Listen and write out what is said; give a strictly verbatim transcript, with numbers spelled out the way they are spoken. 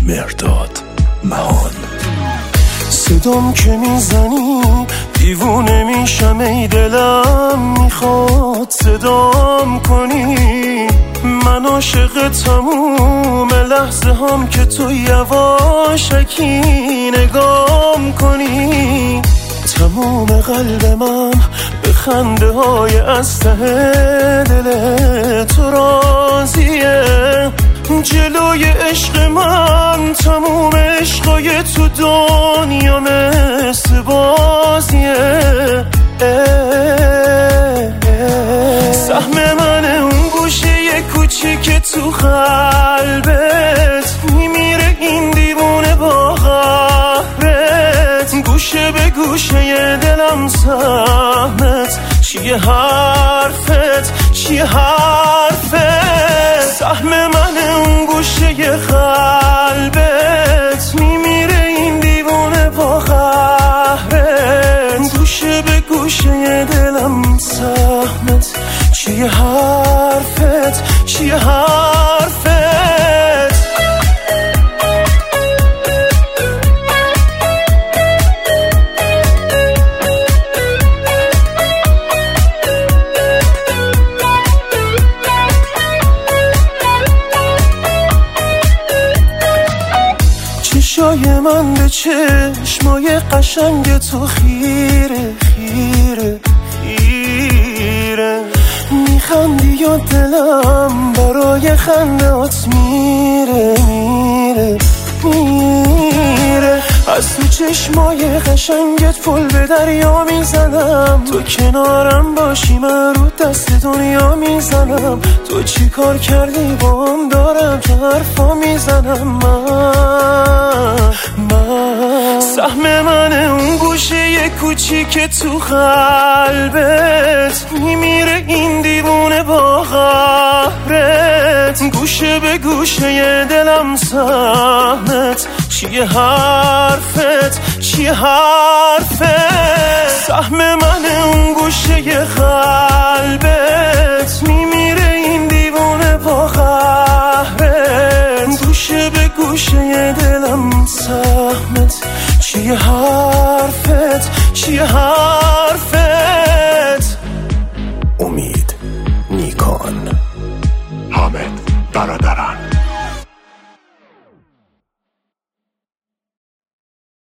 مرداد مهان. صدام که میزنی دیوونه میشم ای دلم، میخواد صدام کنی. من عاشق تموم لحظه هم که تو یواشکی نگام کنی. تموم قلب من به خنده های از ته دل تو راضیه. جلوی عشق من تموم عشقای تو دنیا مثل بازیه. سهم من اون گوشه کوچیک تو قلبت، میمیره این دیوونه با قهرت. گوشه به گوشه دلم سهمت، چیه حرفت چیه حرفت. سهم من اون گوشه قلبت، میمیره این دیوونه با قهرت. گوشه به گوشه دلم سهمت، چیه حرفت چیه حرفت. چشای من به چشمای قشنگ تو خیره خیره خیره. میخندی یا دلم برای خندهات میره میره میره. از تو چشمای قشنگت پل به دریا میزنم. تو کنارم باشی من رو دست دنیا میزنم. تو چی کار کردی با هم دارم که حرفا میزنم. من من سهم من اون گوشه کوچیک تو قلبت، میمیره این دیوونه با قهرت. گوشه به گوشه دلم سهمت، چیه حرفت چیه حرفت. سهم من اون گوشه قلبت، میمیره این دیوونه با قهرت. گوشه به گوشه دلم سهمت، چیه حرفت چیه حرفت. امید نیکان، حامد برادران.